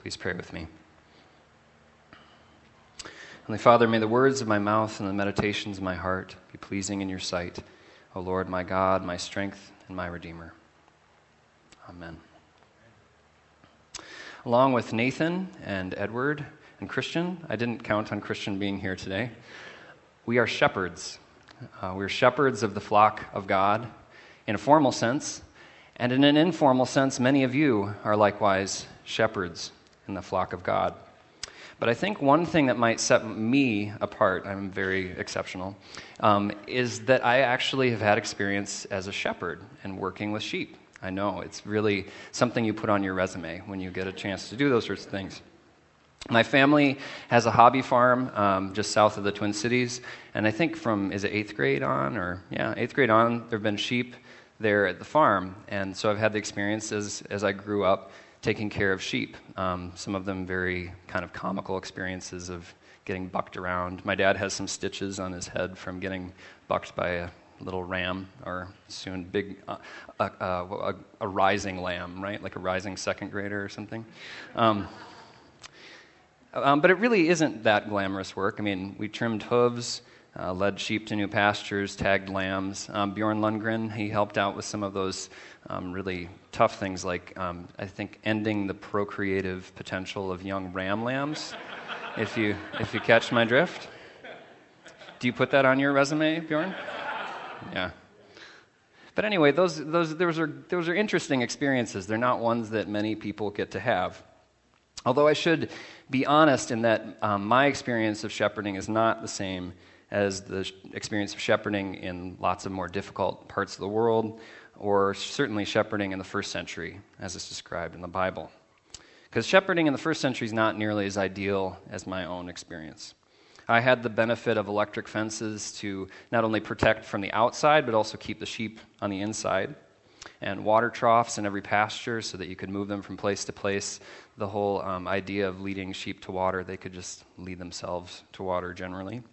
Please pray with me. Heavenly Father, may the words of my mouth and the meditations of my heart be pleasing in your sight, O Lord, my God, my strength, and my Redeemer. Amen. Along with Nathan and Edward and Christian, I didn't count on Christian being here today, we are shepherds. We're shepherds of the flock of God in a formal sense, and in an informal sense, many of you are likewise shepherds in the flock of God. But I think one thing that might set me apart, I'm very exceptional, is that I actually have had experience as a shepherd and working with sheep. I know, it's really something you put on your resume when you get a chance to do those sorts of things. My family has a hobby farm just south of the Twin Cities, and I think from, is it 8th grade on? 8th grade on, there have been sheep there at the farm, and so I've had the experience as I grew up taking care of sheep. Some of them very kind of comical experiences of getting bucked around. My dad has some stitches on his head from getting bucked by a little ram, or soon a rising lamb, right? Like a rising second grader or something. But it really isn't that glamorous work. I mean, we trimmed hooves, led sheep to new pastures, tagged lambs. Bjorn Lundgren, he helped out with some of those really tough things like, I think, ending the procreative potential of young ram lambs, if you catch my drift. Do you put that on your resume, Bjorn? Yeah. But anyway, those are interesting experiences. They're not ones that many people get to have. Although I should be honest in that my experience of shepherding is not the same as the experience of shepherding in lots of more difficult parts of the world, or certainly shepherding in the first century, as it's described in the Bible. Because shepherding in the first century is not nearly as ideal as my own experience. I had the benefit of electric fences to not only protect from the outside, but also keep the sheep on the inside, and water troughs in every pasture so that you could move them from place to place. The whole idea of leading sheep to water, they could just lead themselves to water generally.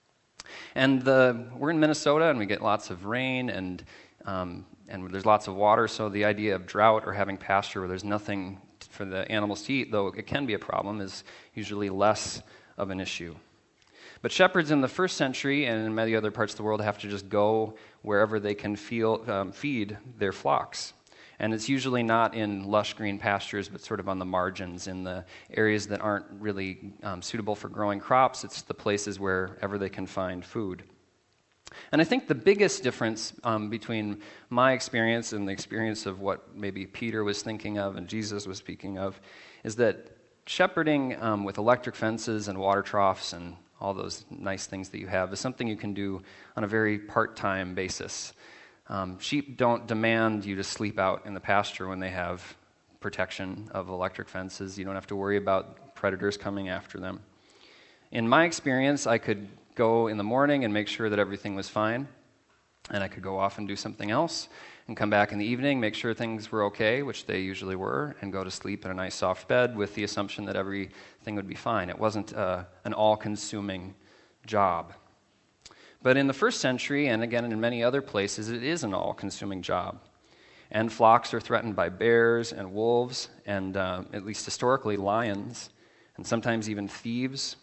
And we're in Minnesota, and we get lots of rain, and there's lots of water, so the idea of drought or having pasture where there's nothing for the animals to eat, though it can be a problem, is usually less of an issue. But shepherds in the first century and in many other parts of the world have to just go wherever they can feed their flocks. And it's usually not in lush green pastures, but sort of on the margins, in the areas that aren't really suitable for growing crops. It's the places wherever they can find food. And I think the biggest difference between my experience and the experience of what maybe Peter was thinking of and Jesus was speaking of is that shepherding with electric fences and water troughs and all those nice things that you have is something you can do on a very part-time basis. Sheep don't demand you to sleep out in the pasture when they have protection of electric fences. You don't have to worry about predators coming after them. In my experience, I could go in the morning and make sure that everything was fine, and I could go off and do something else, and come back in the evening, make sure things were okay, which they usually were, and go to sleep in a nice soft bed with the assumption that everything would be fine. It wasn't an all-consuming job. But in the first century, and again in many other places, it is an all-consuming job. And flocks are threatened by bears and wolves, and at least historically, lions, and sometimes even thieves.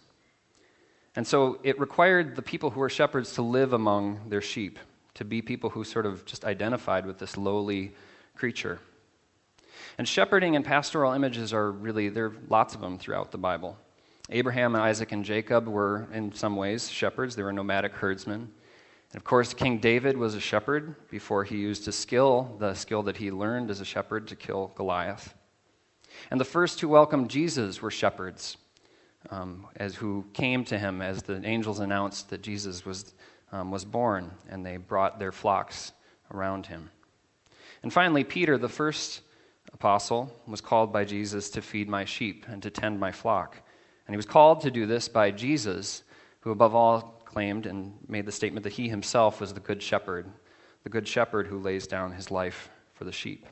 And so it required the people who were shepherds to live among their sheep, to be people who sort of just identified with this lowly creature. And shepherding and pastoral images there are lots of them throughout the Bible. Abraham and Isaac and Jacob were, in some ways, shepherds. They were nomadic herdsmen. And of course, King David was a shepherd before he used his skill, the skill that he learned as a shepherd, to kill Goliath. And the first who welcomed Jesus were shepherds, as who came to him as the angels announced that Jesus was born, and they brought their flocks around him. And finally, Peter, the first apostle, was called by Jesus to feed my sheep and to tend my flock. And he was called to do this by Jesus, who above all claimed and made the statement that he himself was the good shepherd who lays down his life for the sheep.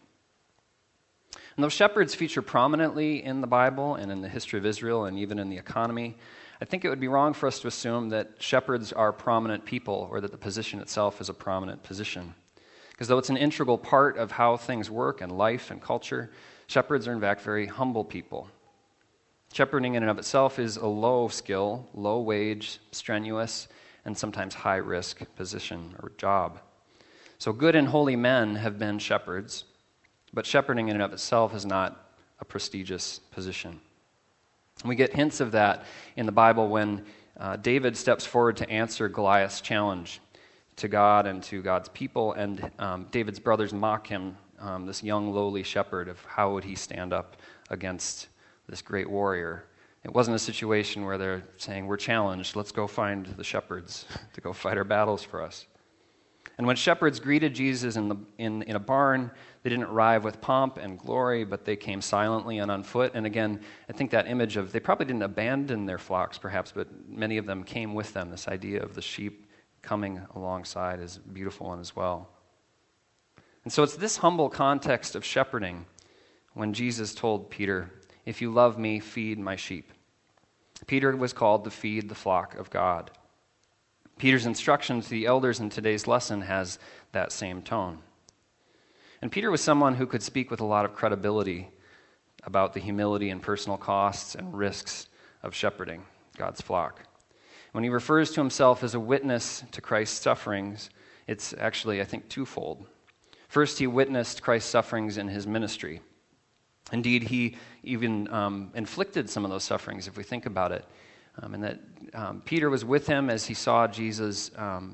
And those shepherds feature prominently in the Bible and in the history of Israel and even in the economy. I think it would be wrong for us to assume that shepherds are prominent people or that the position itself is a prominent position. Because though it's an integral part of how things work and life and culture, shepherds are in fact very humble people. Shepherding in and of itself is a low skill, low wage, strenuous, and sometimes high risk position or job. So good and holy men have been shepherds, but shepherding in and of itself is not a prestigious position. And we get hints of that in the Bible when David steps forward to answer Goliath's challenge to God and to God's people, and David's brothers mock him, this young lowly shepherd, of how would he stand up against this great warrior. It wasn't a situation where they're saying, we're challenged, let's go find the shepherds to go fight our battles for us. And when shepherds greeted Jesus in a barn, they didn't arrive with pomp and glory, but they came silently and on foot. And again, I think that image of, they probably didn't abandon their flocks perhaps, but many of them came with them. This idea of the sheep coming alongside is a beautiful one as well. And so it's this humble context of shepherding when Jesus told Peter, if you love me, feed my sheep. Peter was called to feed the flock of God. Peter's instruction to the elders in today's lesson has that same tone. And Peter was someone who could speak with a lot of credibility about the humility and personal costs and risks of shepherding God's flock. When he refers to himself as a witness to Christ's sufferings, it's actually, I think, twofold. First, he witnessed Christ's sufferings in his ministry. Indeed, he even inflicted some of those sufferings, if we think about it. And that Peter was with him as he saw Jesus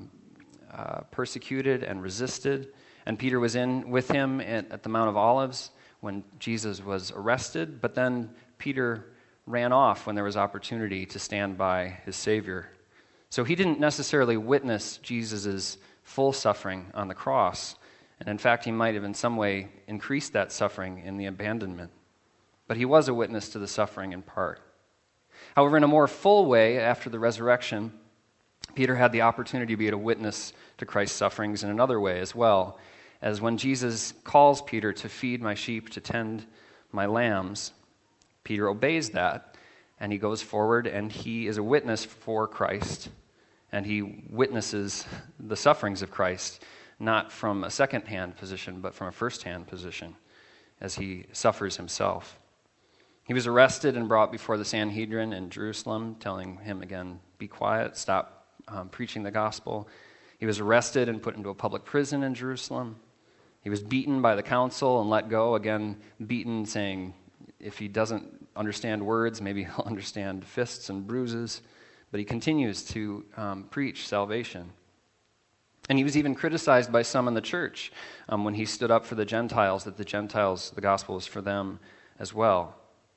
persecuted and resisted. And Peter was with him at the Mount of Olives when Jesus was arrested. But then Peter ran off when there was opportunity to stand by his Savior. So he didn't necessarily witness Jesus' full suffering on the cross. And in fact, he might have in some way increased that suffering in the abandonment. But he was a witness to the suffering in part. However, in a more full way, after the resurrection, Peter had the opportunity to be a witness to Christ's sufferings in another way as well, as when Jesus calls Peter to feed my sheep, to tend my lambs, Peter obeys that, and he goes forward, and he is a witness for Christ, and he witnesses the sufferings of Christ, not from a second-hand position, but from a first-hand position, as he suffers himself. He was arrested and brought before the Sanhedrin in Jerusalem, telling him again, be quiet, stop preaching the gospel. He was arrested and put into a public prison in Jerusalem. He was beaten by the council and let go, again beaten, saying if he doesn't understand words, maybe he'll understand fists and bruises. But he continues to preach salvation. And he was even criticized by some in the church when he stood up for the Gentiles, that the Gentiles, the gospel was for them as well.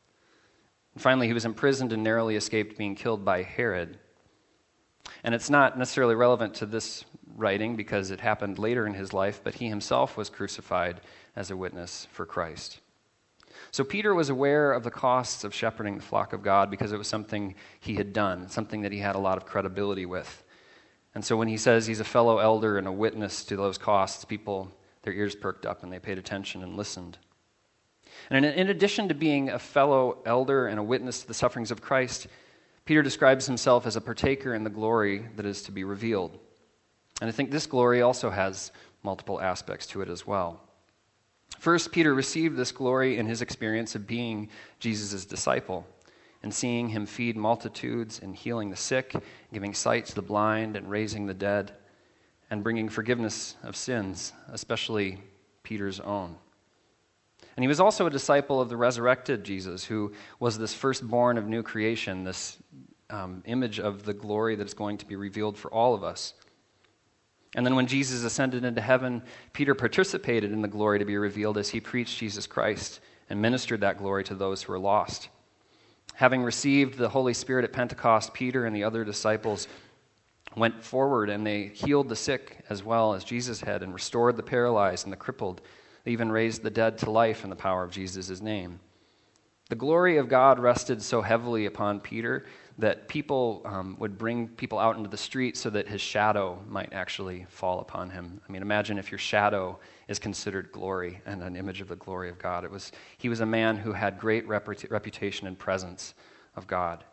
And finally, he was imprisoned and narrowly escaped being killed by Herod. And it's not necessarily relevant to this writing because it happened later in his life, but he himself was crucified as a witness for Christ. So Peter was aware of the costs of shepherding the flock of God because it was something he had done, something that he had a lot of credibility with. And so when he says he's a fellow elder and a witness to those costs, people, their ears perked up and they paid attention and listened. And in addition to being a fellow elder and a witness to the sufferings of Christ, Peter describes himself as a partaker in the glory that is to be revealed. And I think this glory also has multiple aspects to it as well. First, Peter received this glory in his experience of being Jesus' disciple and seeing him feed multitudes and healing the sick, giving sight to the blind and raising the dead, and bringing forgiveness of sins, especially Peter's own. And he was also a disciple of the resurrected Jesus, who was this firstborn of new creation, this image of the glory that is going to be revealed for all of us. And then when Jesus ascended into heaven, Peter participated in the glory to be revealed as he preached Jesus Christ and ministered that glory to those who were lost. Having received the Holy Spirit at Pentecost, Peter and the other disciples went forward and they healed the sick as well as Jesus had and restored the paralyzed and the crippled. They even raised the dead to life in the power of Jesus' name. The glory of God rested so heavily upon Peter that people would bring people out into the street so that his shadow might actually fall upon him. I mean, imagine if your shadow is considered glory and an image of the glory of God. He was a man who had great reputation and presence of God.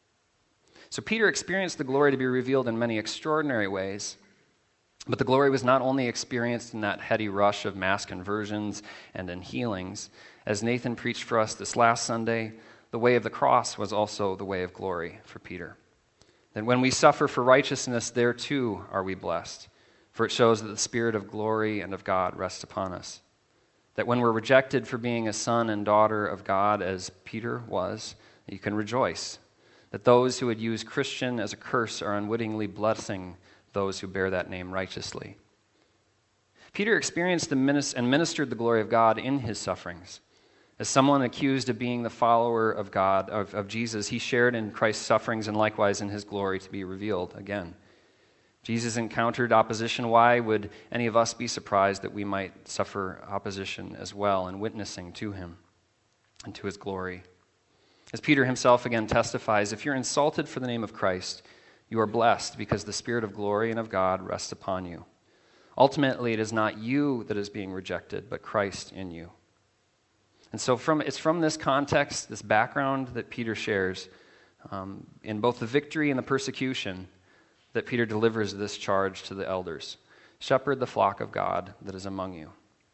So Peter experienced the glory to be revealed in many extraordinary ways, but the glory was not only experienced in that heady rush of mass conversions and in healings. As Nathan preached for us this last Sunday, the way of the cross was also the way of glory for Peter. That when we suffer for righteousness, there too are we blessed, for it shows that the Spirit of glory and of God rests upon us. That when we're rejected for being a son and daughter of God, as Peter was, you can rejoice. That those who would use Christian as a curse are unwittingly blessing those who bear that name righteously. Peter experienced and ministered the glory of God in his sufferings. As someone accused of being the follower of God, of Jesus, he shared in Christ's sufferings and likewise in his glory to be revealed again. Jesus encountered opposition. Why would any of us be surprised that we might suffer opposition as well in witnessing to him and to his glory? As Peter himself again testifies, if you're insulted for the name of Christ, you are blessed because the Spirit of glory and of God rests upon you. Ultimately, it is not you that is being rejected, but Christ in you. And so it's from this context, this background that Peter shares, in both the victory and the persecution, that Peter delivers this charge to the elders. Shepherd the flock of God that is among you.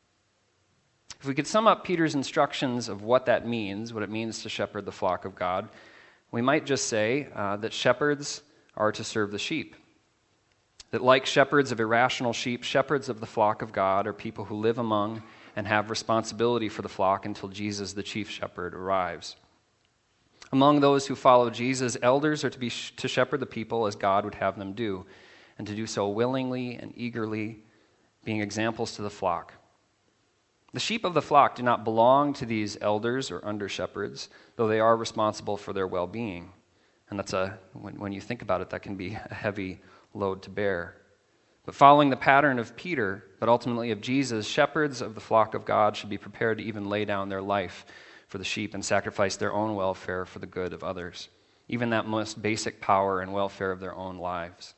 If we could sum up Peter's instructions of what that means, what it means to shepherd the flock of God, we might just say that shepherds are to serve the sheep. That like shepherds of irrational sheep, shepherds of the flock of God are people who live among and have responsibility for the flock until Jesus, the chief shepherd, arrives. Among those who follow Jesus, elders are to shepherd the people as God would have them do, and to do so willingly and eagerly, being examples to the flock. The sheep of the flock do not belong to these elders or under-shepherds, though they are responsible for their well-being. And when you think about it, that can be a heavy load to bear. But following the pattern of Peter, but ultimately of Jesus, shepherds of the flock of God should be prepared to even lay down their life for the sheep and sacrifice their own welfare for the good of others, even that most basic power and welfare of their own lives.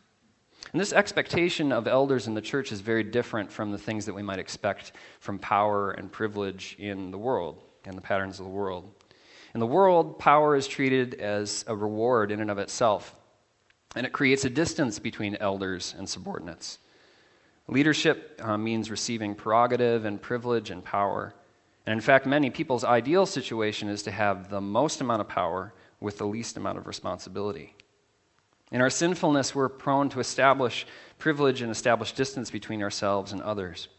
And this expectation of elders in the church is very different from the things that we might expect from power and privilege in the world and the patterns of the world. In the world, power is treated as a reward in and of itself, and it creates a distance between elders and subordinates. Leadership means receiving prerogative and privilege and power. And in fact, many people's ideal situation is to have the most amount of power with the least amount of responsibility. In our sinfulness, we're prone to establish privilege and establish distance between ourselves and others.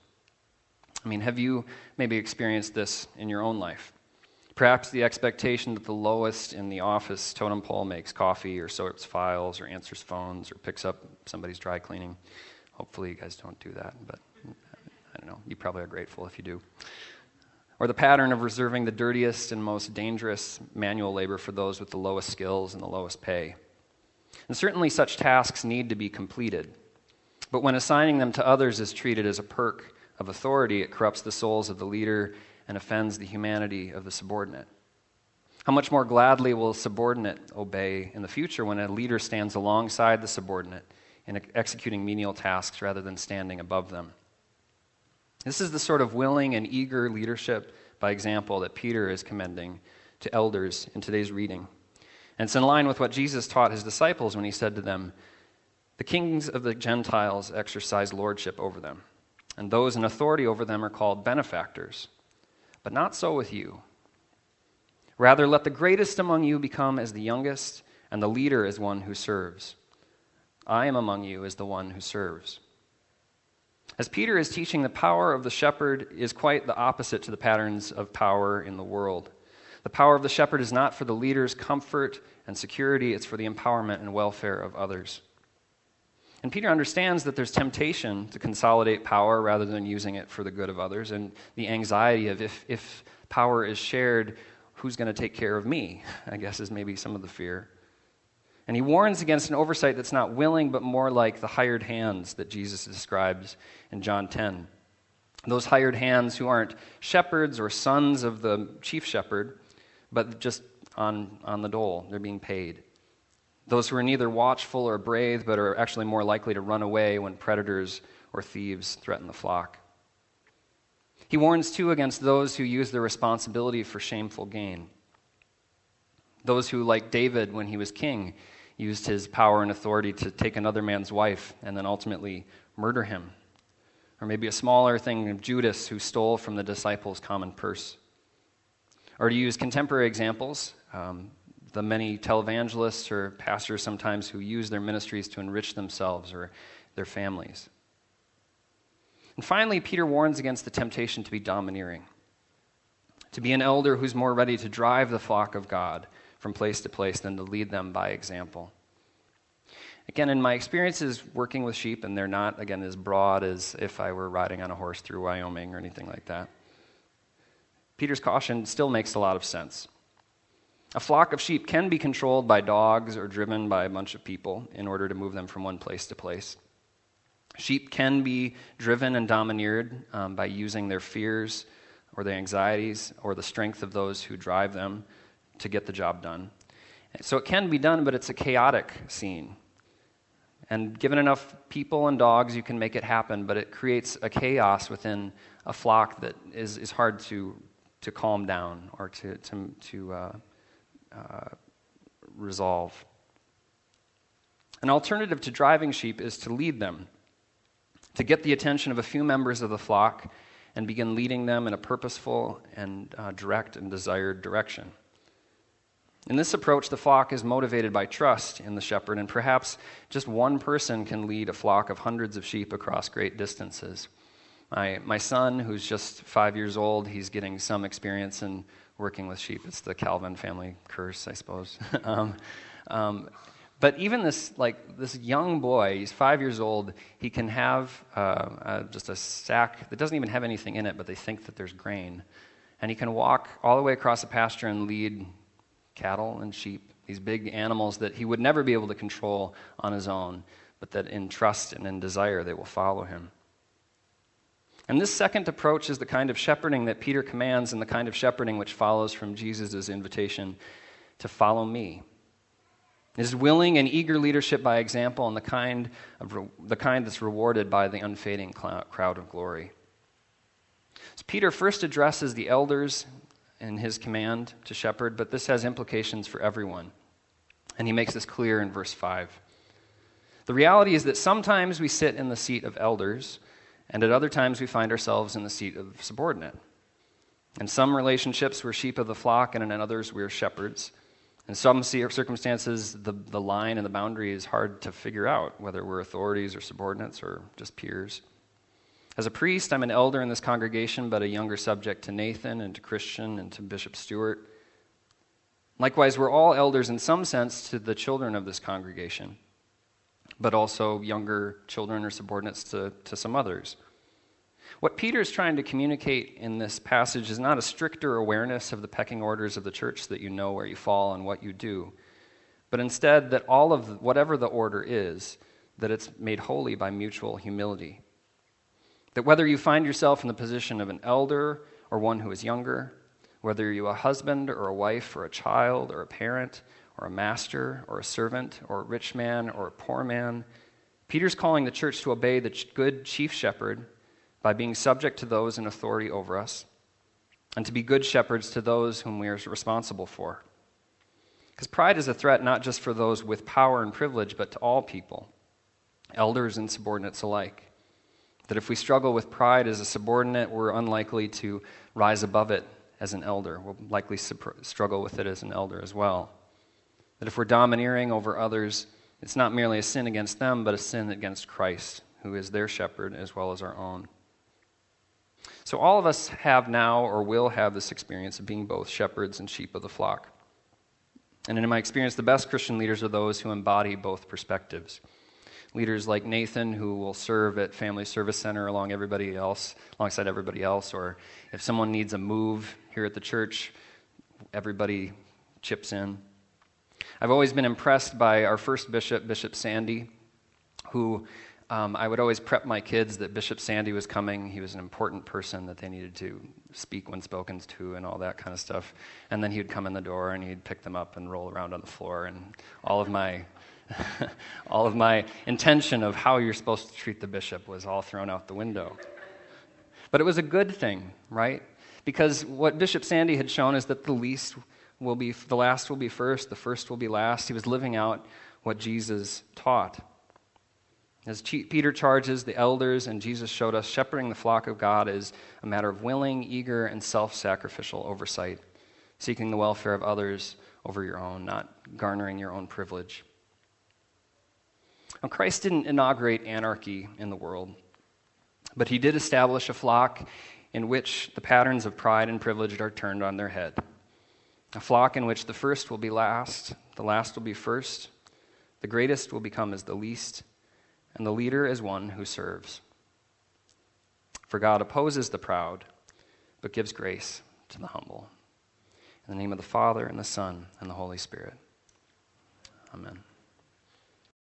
I mean, have you maybe experienced this in your own life? Perhaps the expectation that the lowest in the office totem pole makes coffee or sorts files or answers phones or picks up somebody's dry cleaning. Hopefully you guys don't do that, but I don't know. You probably are grateful if you do. Or the pattern of reserving the dirtiest and most dangerous manual labor for those with the lowest skills and the lowest pay. And certainly such tasks need to be completed. But when assigning them to others is treated as a perk of authority, it corrupts the souls of the leader and offends the humanity of the subordinate. How much more gladly will a subordinate obey in the future when a leader stands alongside the subordinate in executing menial tasks rather than standing above them? This is the sort of willing and eager leadership by example that Peter is commending to elders in today's reading. And it's in line with what Jesus taught his disciples when he said to them, "The kings of the Gentiles exercise lordship over them, and those in authority over them are called benefactors. But not so with you. Rather, let the greatest among you become as the youngest, and the leader as one who serves. I am among you as the one who serves." As Peter is teaching, the power of the shepherd is quite the opposite to the patterns of power in the world. The power of the shepherd is not for the leader's comfort and security, it's for the empowerment and welfare of others. And Peter understands that there's temptation to consolidate power rather than using it for the good of others, and the anxiety of if power is shared, who's going to take care of me, I guess is maybe some of the fear. And he warns against an oversight that's not willing, but more like the hired hands that Jesus describes in John 10. Those hired hands who aren't shepherds or sons of the chief shepherd, but just on the dole, they're being paid. Those who are neither watchful or brave, but are actually more likely to run away when predators or thieves threaten the flock. He warns, too, against those who use their responsibility for shameful gain. Those who, like David when he was king, used his power and authority to take another man's wife and then ultimately murder him. Or maybe a smaller thing of Judas who stole from the disciples' common purse. Or to use contemporary examples, the many televangelists or pastors sometimes who use their ministries to enrich themselves or their families. And finally, Peter warns against the temptation to be domineering, to be an elder who's more ready to drive the flock of God from place to place than to lead them by example. Again, in my experiences working with sheep, and they're not, again, as broad as if I were riding on a horse through Wyoming or anything like that, Peter's caution still makes a lot of sense. A flock of sheep can be controlled by dogs or driven by a bunch of people in order to move them from one place to place. Sheep can be driven and domineered by using their fears or their anxieties or the strength of those who drive them to get the job done. So it can be done, but it's a chaotic scene. And given enough people and dogs, you can make it happen, but it creates a chaos within a flock that is hard to calm down or to resolve. An alternative to driving sheep is to lead them, to get the attention of a few members of the flock and begin leading them in a purposeful and direct and desired direction. In this approach, the flock is motivated by trust in the shepherd, and perhaps just one person can lead a flock of hundreds of sheep across great distances. My son, who's just 5 years old, he's getting some experience in working with sheep. It's the Calvin family curse, I suppose. But even this young boy, he's 5 years old, he can have just a sack that doesn't even have anything in it, but they think that there's grain. And he can walk all the way across the pasture and lead cattle and sheep, these big animals that he would never be able to control on his own, but that in trust and in desire they will follow him. And this second approach is the kind of shepherding that Peter commands and the kind of shepherding which follows from Jesus' invitation to follow me. It is willing and eager leadership by example and the kind that's rewarded by the unfading crowd of glory. So Peter first addresses the elders in his command to shepherd, but this has implications for everyone. And he makes this clear in verse 5. The reality is that sometimes we sit in the seat of elders, and at other times we find ourselves in the seat of subordinate. In some relationships, we're sheep of the flock, and in others, we're shepherds. In some circumstances, the line and the boundary is hard to figure out, whether we're authorities or subordinates or just peers. As a priest, I'm an elder in this congregation, but a younger subject to Nathan and to Christian and to Bishop Stewart. Likewise, we're all elders in some sense to the children of this congregation, but also younger children or subordinates to some others. What Peter is trying to communicate in this passage is not a stricter awareness of the pecking orders of the church so that you know where you fall and what you do, but instead that all of whatever the order is, that it's made holy by mutual humility. That whether you find yourself in the position of an elder or one who is younger, whether you're a husband or a wife or a child or a parent or a master or a servant or a rich man or a poor man, Peter's calling the church to obey the good chief shepherd by being subject to those in authority over us and to be good shepherds to those whom we are responsible for. Because pride is a threat not just for those with power and privilege, but to all people, elders and subordinates alike. That if we struggle with pride as a subordinate, we're unlikely to rise above it as an elder. We'll likely struggle with it as an elder as well. That if we're domineering over others, it's not merely a sin against them, but a sin against Christ, who is their shepherd as well as our own. So all of us have now or will have this experience of being both shepherds and sheep of the flock. And in my experience, the best Christian leaders are those who embody both perspectives. Leaders like Nathan, who will serve at Family Service Center alongside everybody else, or if someone needs a move here at the church, everybody chips in. I've always been impressed by our first bishop, Bishop Sandy, who I would always prep my kids that Bishop Sandy was coming. He was an important person that they needed to speak when spoken to and all that kind of stuff. And then he would come in the door and he'd pick them up and roll around on the floor, and all of my intention of how you're supposed to treat the bishop was all thrown out the window. But it was a good thing, right? Because what Bishop Sandy had shown is that the last will be first, the first will be last. He was living out what Jesus taught. As Peter charges the elders and Jesus showed us, shepherding the flock of God is a matter of willing, eager, and self-sacrificial oversight seeking the welfare of others over your own, not garnering your own privilege. Now, Christ didn't inaugurate anarchy in the world, but he did establish a flock in which the patterns of pride and privilege are turned on their head. A flock in which the first will be last, the last will be first, the greatest will become as the least, and the leader as one who serves. For God opposes the proud, but gives grace to the humble. In the name of the Father, and the Son, and the Holy Spirit. Amen.